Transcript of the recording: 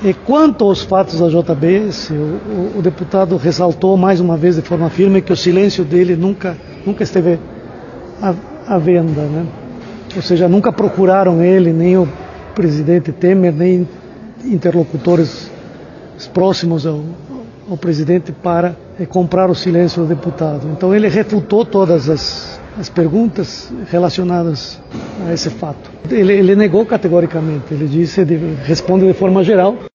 E quanto aos fatos da JBS, o deputado ressaltou mais uma vez de forma firme que o silêncio dele nunca esteve à venda, né? Ou seja, nunca procuraram ele, nem o presidente Temer, nem interlocutores próximos ao presidente para comprar o silêncio do deputado. Então ele refutou todas as perguntas relacionadas a esse fato. Ele negou categoricamente, ele disse, responde de forma geral.